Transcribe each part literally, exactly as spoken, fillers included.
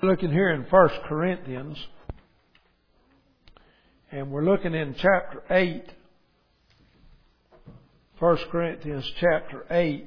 Looking here in First Corinthians, and we're looking in chapter eight. First Corinthians chapter eight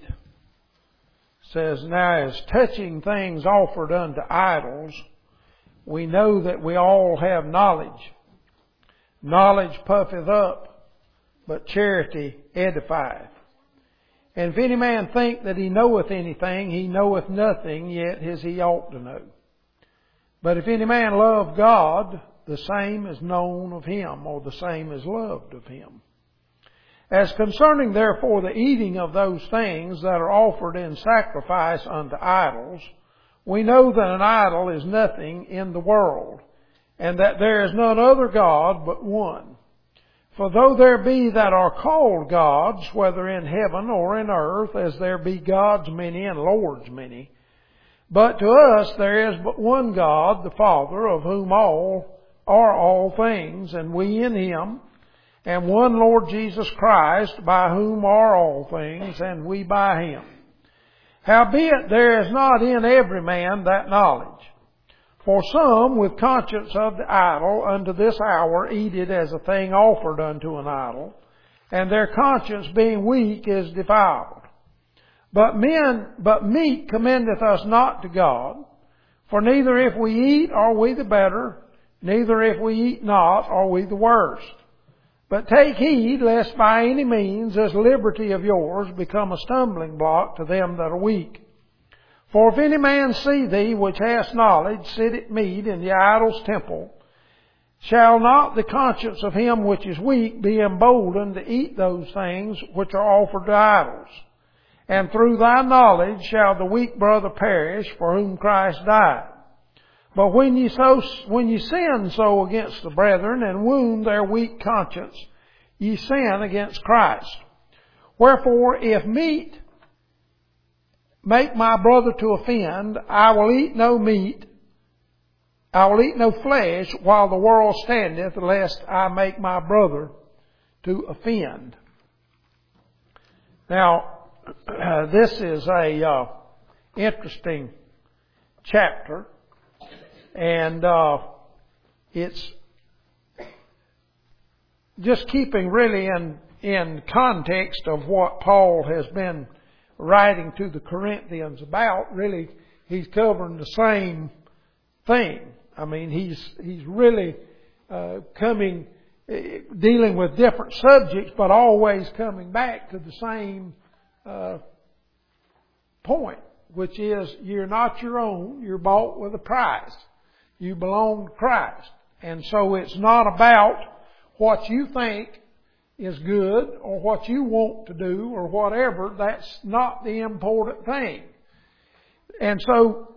says, "Now as touching things offered unto idols, we know that we all have knowledge. Knowledge puffeth up, but charity edifieth. And if any man think that he knoweth anything, he knoweth nothing, yet as he ought to know. But if any man love God, the same is known of him, or the same is loved of him. As concerning therefore the eating of those things that are offered in sacrifice unto idols, we know that an idol is nothing in the world, and that there is none other God but one. For though there be that are called gods, whether in heaven or in earth, as there be gods many and lords many, but to us there is but one God, the Father, of whom all are all things, and we in Him, and one Lord Jesus Christ, by whom are all things, and we by Him. Howbeit there is not in every man that knowledge. For some, with conscience of the idol, unto this hour eat it as a thing offered unto an idol, and their conscience being weak is defiled. But men, but meat commendeth us not to God, for neither if we eat are we the better, neither if we eat not are we the worst. But take heed, lest by any means this liberty of yours become a stumbling block to them that are weak. For if any man see thee, which hast knowledge, sit at meat in the idol's temple, shall not the conscience of him which is weak be emboldened to eat those things which are offered to idols? And through thy knowledge shall the weak brother perish, for whom Christ died. But when ye so, when ye sin so against the brethren, and wound their weak conscience, ye sin against Christ. Wherefore, if meat make my brother to offend, I will eat no meat, I will eat no flesh, while the world standeth, lest I make my brother to offend." Now, Uh, this is a uh, interesting chapter, and uh, it's just keeping really in in context of what Paul has been writing to the Corinthians about. Really, he's covering the same thing. I mean, he's he's really uh, coming dealing with different subjects, but always coming back to the same Uh, point, which is you're not your own, you're bought with a price. You belong to Christ. And so it's not about what you think is good or what you want to do or whatever. That's not the important thing. And so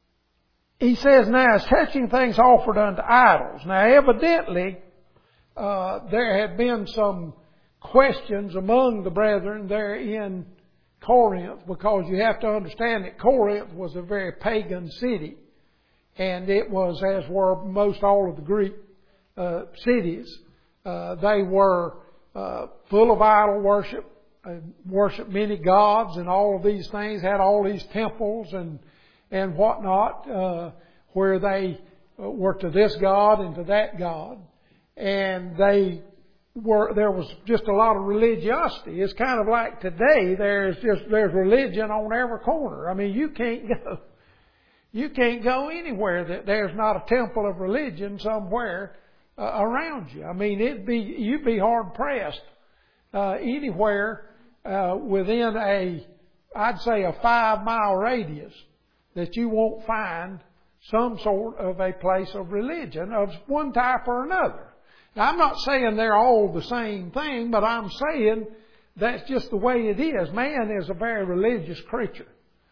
he says, now as touching things offered unto idols. Now evidently uh, there had been some questions among the brethren there in Corinth, because you have to understand that Corinth was a very pagan city, and it was, as were most all of the Greek uh, cities, uh, they were uh, full of idol worship, uh, worshiped many gods, and all of these things, had all these temples and and whatnot, uh, where they were to this god and to that god, and they Were, there was just a lot of religiosity. It's kind of like today. There's just there's religion on every corner. I mean, you can't go you can't go anywhere that there's not a temple of religion somewhere uh, around you. I mean, it'd be you'd be hard pressed uh, anywhere uh, within a I'd say a five mile radius that you won't find some sort of a place of religion of one type or another. Now, I'm not saying they're all the same thing, but I'm saying that's just the way it is. Man is a very religious creature.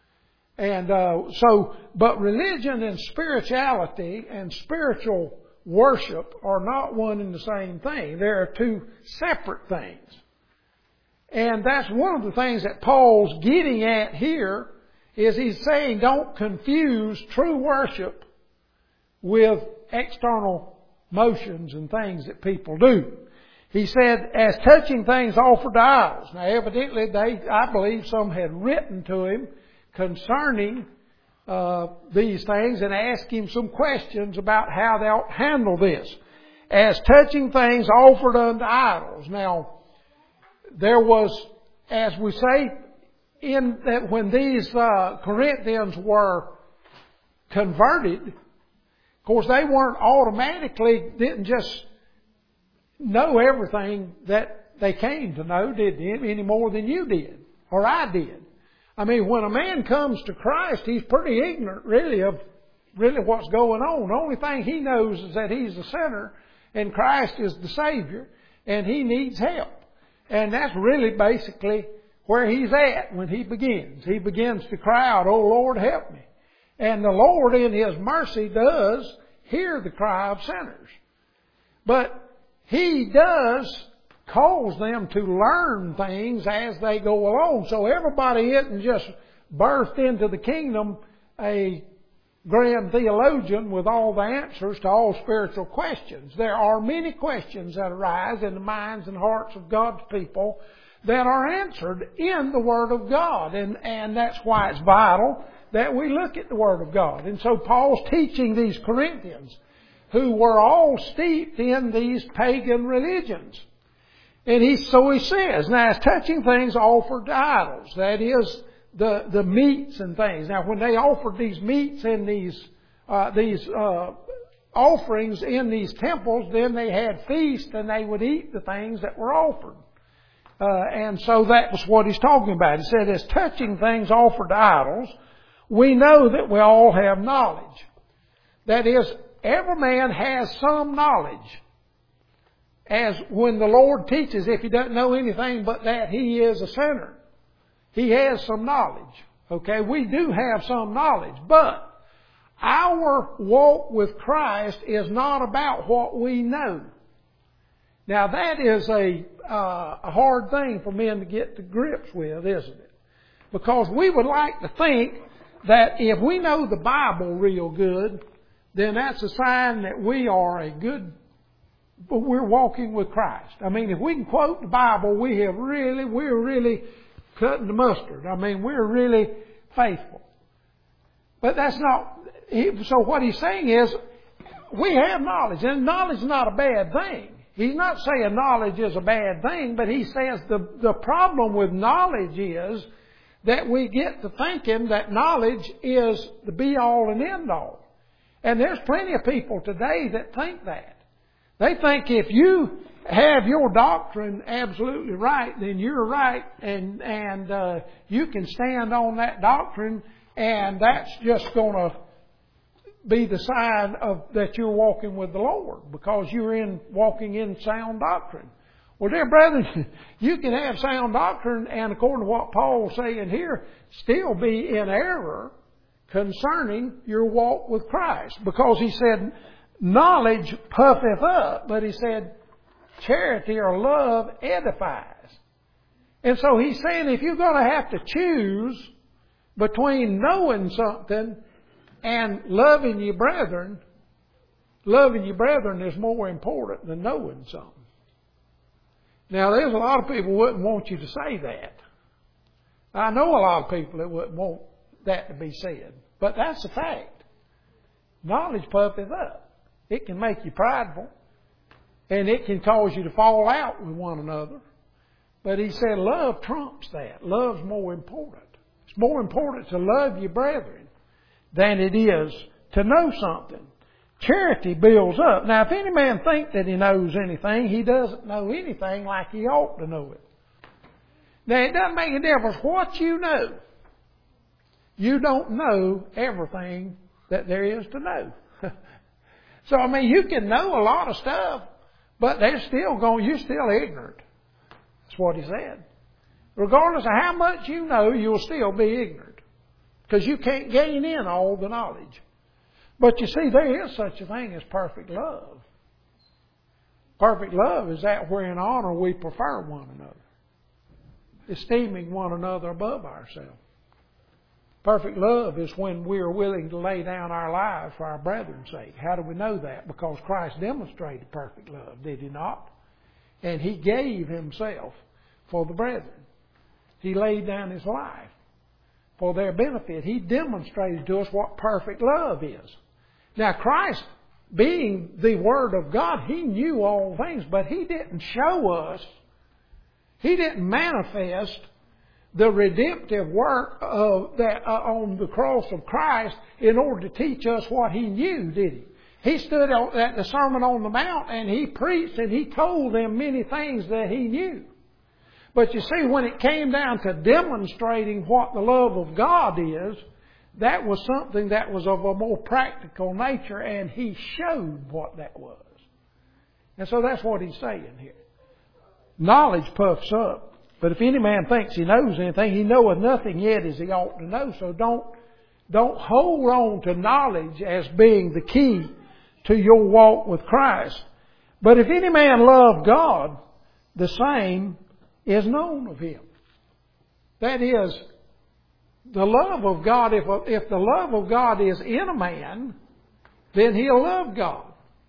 And uh, so, but religion and spirituality and spiritual worship are not one and the same thing. They are two separate things. And that's one of the things that Paul's getting at here, is he's saying don't confuse true worship with external motions and things that people do. He said, as touching things offered to idols. Now evidently they, I believe some had written to him concerning uh, these things and ask him some questions about how they'll handle this. As touching things offered unto idols. Now, there was, as we say, in that when these uh, Corinthians were converted, of course they weren't automatically, didn't just know everything that they came to know, did they, any more than you did, or I did. I mean, when a man comes to Christ, he's pretty ignorant really of really what's going on. The only thing he knows is that he's a sinner and Christ is the Savior and he needs help. And that's really basically where he's at when he begins. He begins to cry out, "Oh Lord, help me." And the Lord in His mercy does hear the cry of sinners. But He does cause them to learn things as they go along. So everybody isn't just birthed into the kingdom a grand theologian with all the answers to all spiritual questions. There are many questions that arise in the minds and hearts of God's people that are answered in the Word of God. And, and that's why it's vital that we look at the Word of God. And so Paul's teaching these Corinthians who were all steeped in these pagan religions. And he, so he says, now as touching things offered to idols, that is the, the meats and things. Now when they offered these meats and these, uh, these, uh, offerings in these temples, then they had feasts and they would eat the things that were offered. Uh, and so that was what he's talking about. He said, as touching things offered to idols, we know that we all have knowledge. That is, every man has some knowledge. As when the Lord teaches, if he doesn't know anything but that, he is a sinner. He has some knowledge. Okay, we do have some knowledge. But our walk with Christ is not about what we know. Now that is a, uh, a hard thing for men to get to grips with, isn't it? Because we would like to think that if we know the Bible real good, then that's a sign that we are a good, we're walking with Christ. I mean, if we can quote the Bible, we have really, we're really cutting the mustard. I mean, we're really faithful. But that's not, so what he's saying is, we have knowledge, and knowledge is not a bad thing. He's not saying knowledge is a bad thing, but he says the, the problem with knowledge is that we get to thinking that knowledge is the be-all and end-all. And there's plenty of people today that think that. They think if you have your doctrine absolutely right, then you're right, and and uh, you can stand on that doctrine, and that's just going to be the sign of that you're walking with the Lord, because you're in walking in sound doctrine. Well, dear brethren, you can have sound doctrine, and according to what Paul's saying here, still be in error concerning your walk with Christ. Because he said, knowledge puffeth up, but he said, charity or love edifies. And so he's saying if you're going to have to choose between knowing something and loving your brethren, loving your brethren is more important than knowing something. Now, there's a lot of people who wouldn't want you to say that. I know a lot of people that wouldn't want that to be said. But that's a fact. Knowledge puffeth up. It can make you prideful. And it can cause you to fall out with one another. But he said love trumps that. Love's more important. It's more important to love your brethren than it is to know something. Charity builds up. Now, if any man think that he knows anything, he doesn't know anything like he ought to know it. Now, it doesn't make a difference what you know. You don't know everything that there is to know. So, I mean, you can know a lot of stuff, but they're still going, you're still ignorant. That's what he said. Regardless of how much you know, you'll still be ignorant. Because you can't gain in all the knowledge. But you see, there is such a thing as perfect love. Perfect love is that where in honor we prefer one another. Esteeming one another above ourselves. Perfect love is when we are willing to lay down our lives for our brethren's sake. How do we know that? Because Christ demonstrated perfect love, did He not? And He gave Himself for the brethren. He laid down His life. for their benefit. He demonstrated to us what perfect love is. Now Christ, being the Word of God, He knew all things, but He didn't show us, He didn't manifest the redemptive work of that uh, on the cross of Christ in order to teach us what He knew, did He? He stood at the Sermon on the Mount and He preached and He told them many things that He knew. But you see, when it came down to demonstrating what the love of God is, that was something that was of a more practical nature, and He showed what that was. And so that's what He's saying here. Knowledge puffs up, but if any man thinks he knows anything, he knoweth nothing yet as he ought to know. So don't, don't hold on to knowledge as being the key to your walk with Christ. But if any man love God, the same is known of him. That is, the love of God, if, if the love of God is in a man, then he'll love God.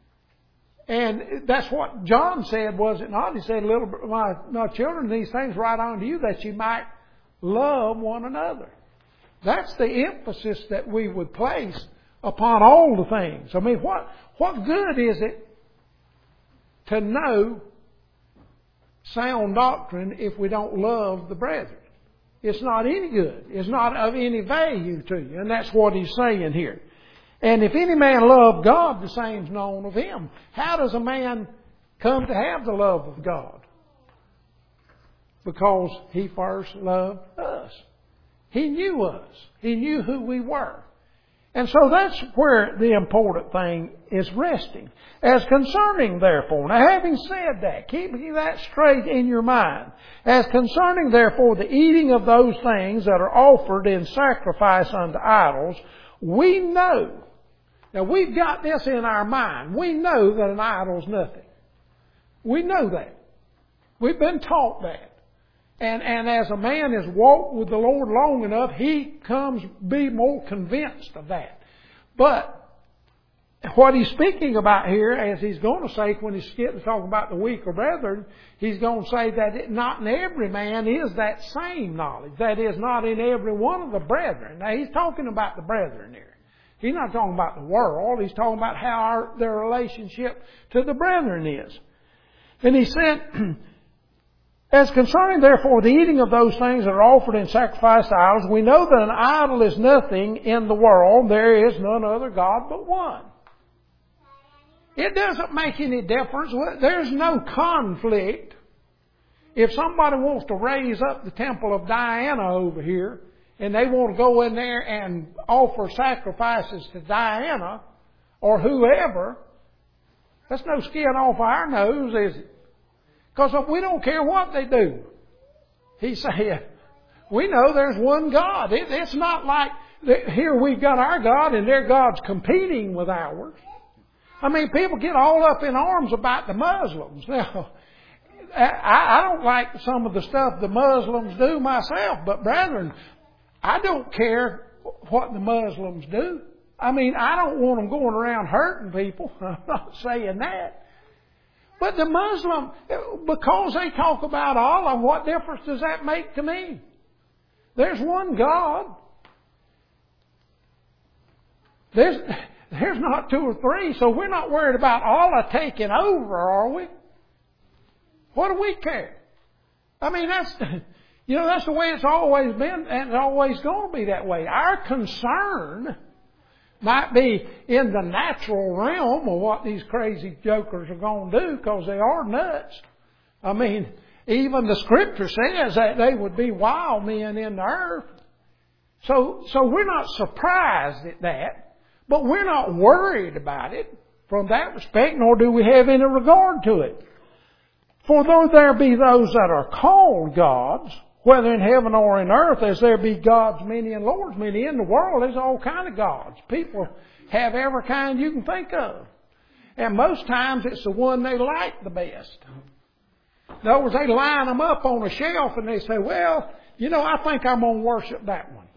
And that's what John said, was it not? He said, "Little my, my children, these things write unto you that you might love one another." That's the emphasis that we would place upon all the things. I mean, what, what good is it to know sound doctrine if we don't love the brethren? It's not any good. It's not of any value to you. And that's what He's saying here. And if any man love God, the same is known of him. How does a man come to have the love of God? Because he first loved us. He knew us. He knew who we were. And so that's where the important thing is resting. As concerning, therefore, now having said that, keeping that straight in your mind. As concerning, therefore, the eating of those things that are offered in sacrifice unto idols, we know. Now we've got this in our mind. We know that an idol is nothing. We know that. We've been taught that. And, and as a man has walked with the Lord long enough, he comes be more convinced of that. But what he's speaking about here, as he's going to say when he's talking about the weaker brethren, he's going to say that it, not in every man is that same knowledge. That is, not in every one of the brethren. Now he's talking about the brethren here. He's not talking about the world. He's talking about how our, their relationship to the brethren is. And he said, as concerning, therefore, the eating of those things that are offered in sacrifice to idols, we know that an idol is nothing in the world. There is none other God but one. It doesn't make any difference. There's no conflict. If somebody wants to raise up the temple of Diana over here, and they want to go in there and offer sacrifices to Diana or whoever, that's no skin off our nose, is it? Because we don't care what they do. He said, we know there's one God. It, it's not like here we've got our God and their God's competing with ours. I mean, people get all up in arms about the Muslims. Now, I, I don't like some of the stuff the Muslims do myself, but brethren, I don't care what the Muslims do. I mean, I don't want them going around hurting people. I'm not saying that. But the Muslim, because they talk about Allah, what difference does that make to me? There's one God. There's, there's not two or three, so we're not worried about Allah taking over, are we? What do we care? I mean, that's... You know, that's the way it's always been, and it's always going to be that way. Our concern might be in the natural realm of what these crazy jokers are going to do, because they are nuts. I mean, even the Scripture says that they would be wild men in the earth. So, so we're not surprised at that, but we're not worried about it from that respect, nor do we have any regard to it. For though there be those that are called gods, whether in heaven or in earth, as there be gods many and lords many. In the world, there's all kind of gods. People have every kind you can think of. And most times it's the one they like the best. In other words, they line them up on a shelf and they say, well, you know, I think I'm going to worship that one.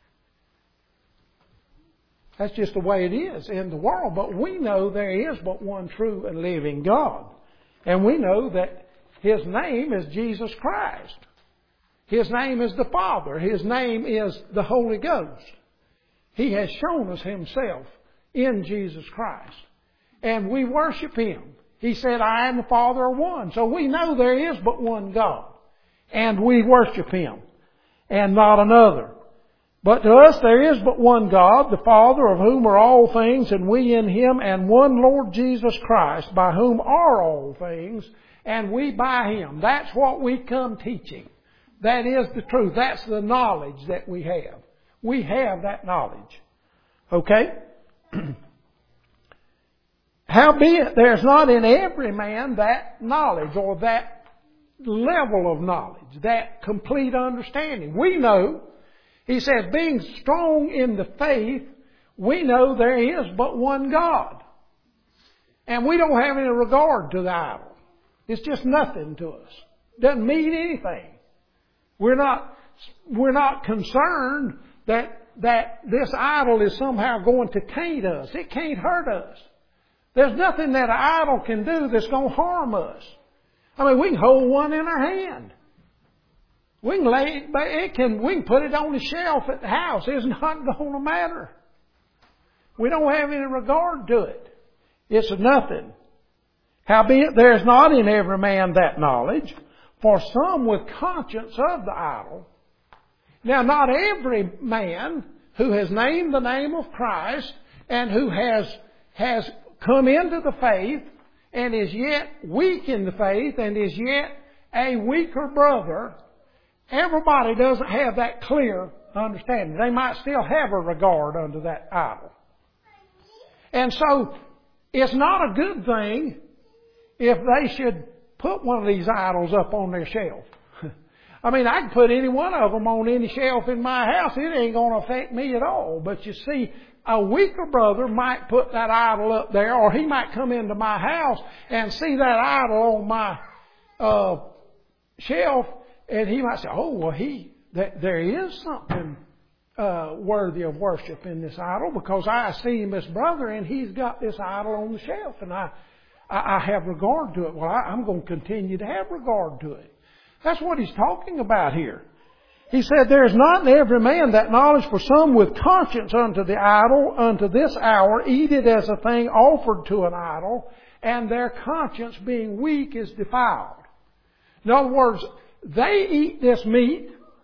That's just the way it is in the world. But we know there is but one true and living God. And we know that His name is Jesus Christ. His name is the Father. His name is the Holy Ghost. He has shown us Himself in Jesus Christ. And we worship Him. He said, I and the Father are one. So we know there is but one God. And we worship Him and not another. But to us there is but one God, the Father, of whom are all things, and we in Him, and one Lord Jesus Christ, by whom are all things, and we by Him. That's what we come teaching. That is the truth. That's the knowledge that we have. We have that knowledge. Okay? Howbeit, there's not in every man that knowledge or that level of knowledge, that complete understanding. We know, he says, being strong in the faith, we know there is but one God. And we don't have any regard to the idol. It's just nothing to us. Doesn't mean anything. We're not, we're not concerned that, that this idol is somehow going to taint us. It can't hurt us. There's nothing that an idol can do that's going to harm us. I mean, we can hold one in our hand. We can lay it, but it can, we can put it on the shelf at the house. It's not going to matter. We don't have any regard to it. It's nothing. Howbeit, there is not in every man that knowledge, for some with conscience of the idol. Now, not every man who has named the name of Christ and who has, has come into the faith and is yet weak in the faith and is yet a weaker brother, everybody doesn't have that clear understanding. They might still have a regard unto that idol. And so, it's not a good thing if they should put one of these idols up on their shelf. I mean, I can put any one of them on any shelf in my house. It ain't going to affect me at all. But you see, a weaker brother might put that idol up there, or he might come into my house and see that idol on my uh, shelf, and he might say, oh, well, he th- there is something uh, worthy of worship in this idol, because I see him as brother, and he's got this idol on the shelf, and I, I, I have regard to it. Well, I, I'm going to continue to have regard to it. That's what he's talking about here. He said, there is not in every man that knowledge, for some with conscience unto the idol, unto this hour, eat it as a thing offered to an idol, and their conscience being weak is defiled. In other words, they eat this meat,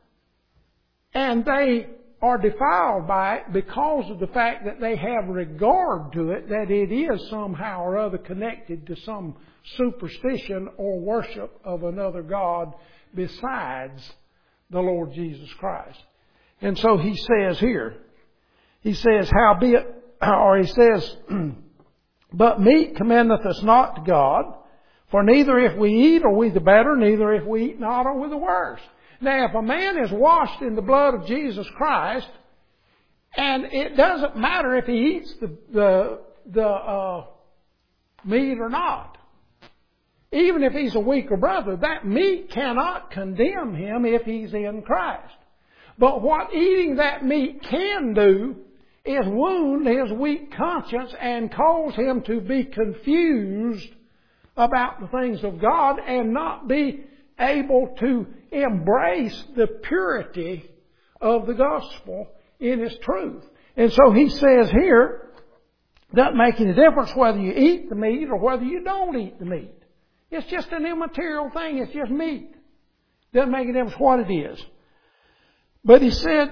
and they are defiled by it because of the fact that they have regard to it, that it is somehow or other connected to some superstition or worship of another God besides the Lord Jesus Christ. And so he says here, he says, howbeit, or he says, but meat commendeth us not to God, for neither if we eat are we the better, neither if we eat not are we the worse. Now, if a man is washed in the blood of Jesus Christ, and it doesn't matter if he eats the the, the uh, meat or not, even if he's a weaker brother, that meat cannot condemn him if he's in Christ. But what eating that meat can do is wound his weak conscience and cause him to be confused about the things of God and not be able to embrace the purity of the gospel in its truth. And so he says here, doesn't make any difference whether you eat the meat or whether you don't eat the meat. It's just an immaterial thing. It's just meat. Doesn't make any difference what it is. But he said,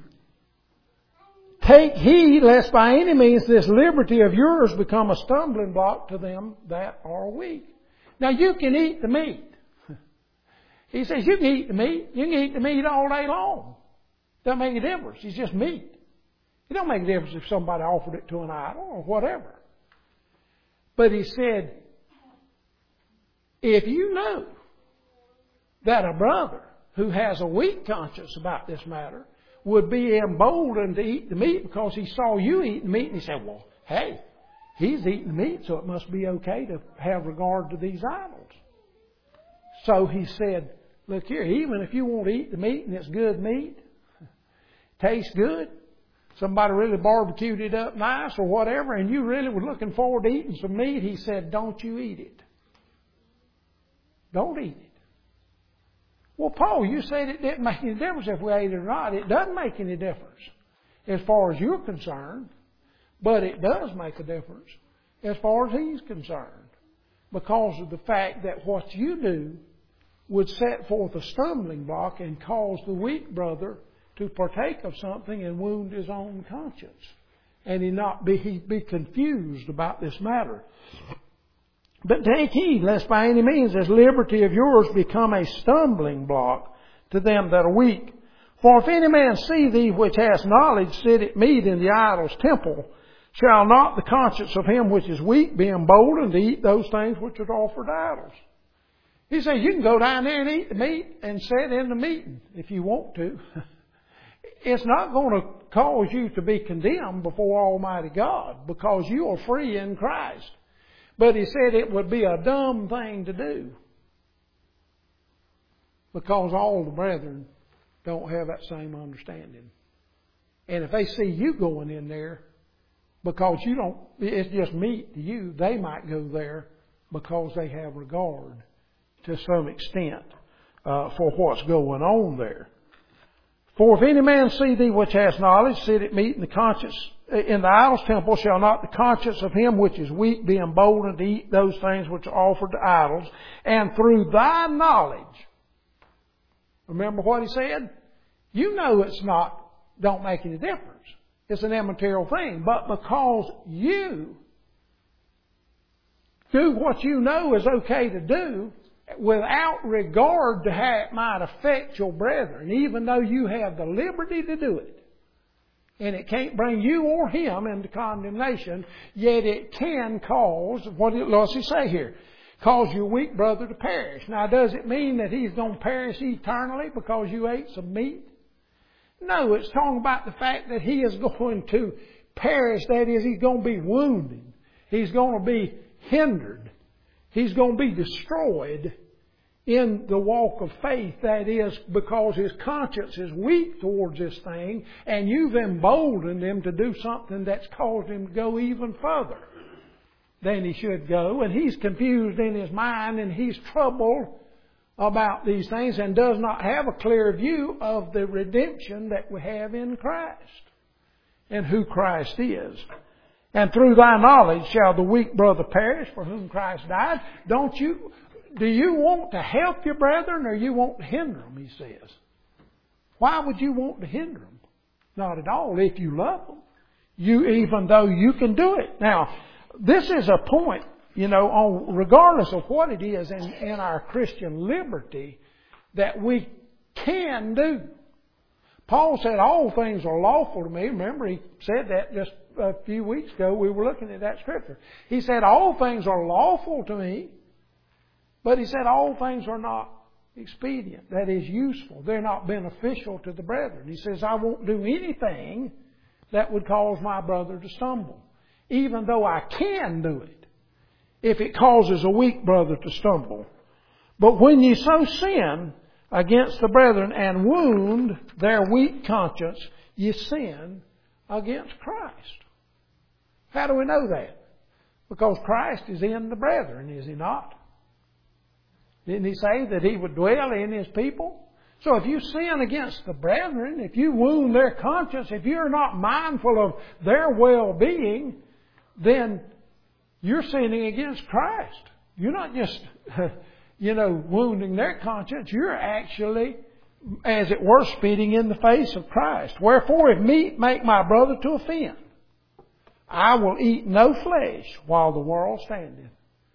take heed lest by any means this liberty of yours become a stumbling block to them that are weak. Now you can eat the meat. He says you can eat the meat. You can eat the meat all day long. Doesn't make a difference. It's just meat. It don't make a difference if somebody offered it to an idol or whatever. But he said, if you know that a brother who has a weak conscience about this matter would be emboldened to eat the meat because he saw you eat the meat, and he said, well, hey, he's eating the meat, so it must be okay to have regard to these idols. So he said, look here, even if you want to eat the meat and it's good meat, tastes good, somebody really barbecued it up nice or whatever, and you really were looking forward to eating some meat, he said, don't you eat it. Don't eat it. Well, Paul, you said it didn't make any difference if we ate it or not. It doesn't make any difference as far as you're concerned, but it does make a difference as far as he's concerned, because of the fact that what you do would set forth a stumbling block and cause the weak brother to partake of something and wound his own conscience, and he not be he be confused about this matter. But take heed, lest by any means this liberty of yours become a stumbling block to them that are weak. For if any man see thee which has knowledge sit at meat in the idol's temple, shall not the conscience of him which is weak be emboldened to eat those things which are offered to idols? He says you can go down there and eat the meat and sit in the meeting if you want to. It's not going to cause you to be condemned before Almighty God, because you are free in Christ. But he said it would be a dumb thing to do, because all the brethren don't have that same understanding. And if they see you going in there because you don't, it's just meat to you, they might go there because they have regard to some extent uh, for what's going on there. For if any man see thee which has knowledge sit at meat in the conscience in the idol's temple, shall not the conscience of him which is weak be emboldened to eat those things which are offered to idols? And through thy knowledge, remember what he said? You know it's not, don't make any difference. It's an immaterial thing. But because you do what you know is okay to do, without regard to how it might affect your brethren, even though you have the liberty to do it, and it can't bring you or him into condemnation, yet it can cause, what does he say here? Cause your weak brother to perish. Now, does it mean that he's going to perish eternally because you ate some meat? No, it's talking about the fact that he is going to perish. That is, he's going to be wounded. He's going to be hindered. He's going to be destroyed in the walk of faith. That is, because his conscience is weak towards this thing, and you've emboldened him to do something that's caused him to go even further than he should go. And he's confused in his mind, and he's troubled about these things, and does not have a clear view of the redemption that we have in Christ and who Christ is. And through thy knowledge shall the weak brother perish for whom Christ died. Don't you, do you want to help your brethren, or you want to hinder them, he says? Why would you want to hinder them? Not at all, if you love them. You, even though you can do it. Now, this is a point, you know, on, regardless of what it is in, in our Christian liberty, that we can do. Paul said, all things are lawful to me. Remember, he said that just a few weeks ago. We were looking at that scripture. He said, all things are lawful to me. But he said, all things are not expedient. That is, useful. They're not beneficial to the brethren. He says, I won't do anything that would cause my brother to stumble, even though I can do it, if it causes a weak brother to stumble. But when ye so sin against the brethren and wound their weak conscience, ye sin against Christ. How do we know that? Because Christ is in the brethren, is he not? Didn't he say that he would dwell in his people? So if you sin against the brethren, if you wound their conscience, if you're not mindful of their well-being, then you're sinning against Christ. You're not just, you know, wounding their conscience. You're actually, as it were, spitting in the face of Christ. Wherefore, if meat make my brother to offend, I will eat no flesh while the world standeth,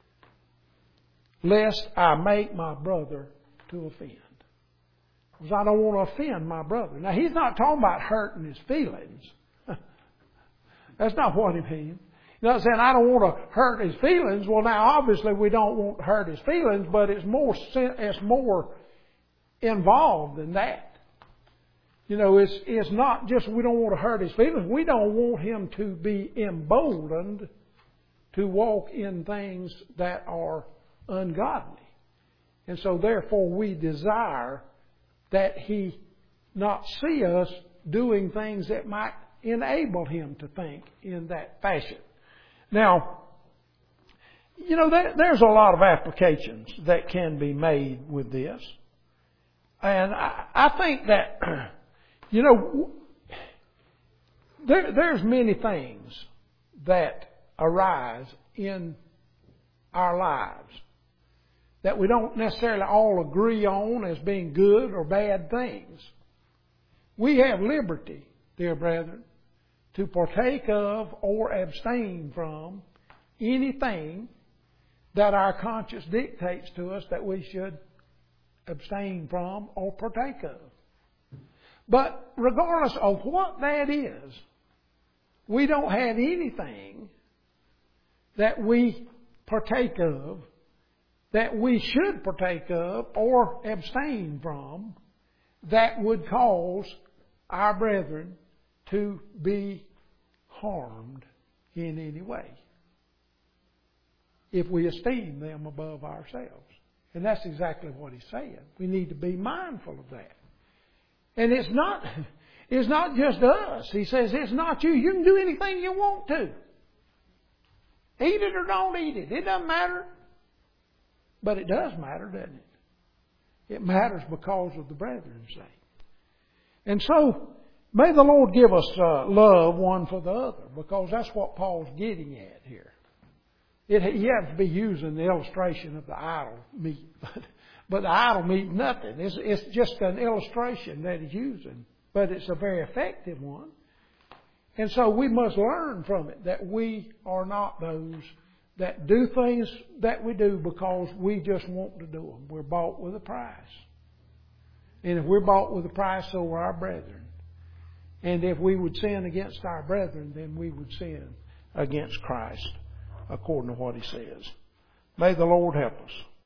lest I make my brother to offend. Because I don't want to offend my brother. Now, he's not talking about hurting his feelings. That's not what he means. He's not saying I don't want to hurt his feelings. Well, now, obviously, we don't want to hurt his feelings, but it's more, it's more involved than that. You know, it's, it's not just we don't want to hurt his feelings. We don't want him to be emboldened to walk in things that are ungodly. And so, therefore, we desire that he not see us doing things that might enable him to think in that fashion. Now, you know, there, there's a lot of applications that can be made with this. And I, I think that, you know, there, there's many things that arise in our lives that we don't necessarily all agree on as being good or bad things. We have liberty, dear brethren, to partake of or abstain from anything that our conscience dictates to us that we should abstain from or partake of. But regardless of what that is, we don't have anything that we partake of that we should partake of or abstain from that would cause our brethren to be harmed in any way if we esteem them above ourselves. And that's exactly what he's saying. We need to be mindful of that. And it's not, it's not just us. He says it's not you. You can do anything you want to. Eat it or don't eat it. It doesn't matter. But it does matter, doesn't it? It matters because of the brethren's sake. And so, may the Lord give us uh, love one for the other, because that's what Paul's getting at here. It, he happens to be using the illustration of the idol meat, but, but the idol meat, nothing. It's, it's just an illustration that he's using, but it's a very effective one. And so we must learn from it that we are not those that do things that we do because we just want to do them. We're bought with a price. And if we're bought with a price, so are our brethren. And if we would sin against our brethren, then we would sin against Christ, according to what he says. May the Lord help us.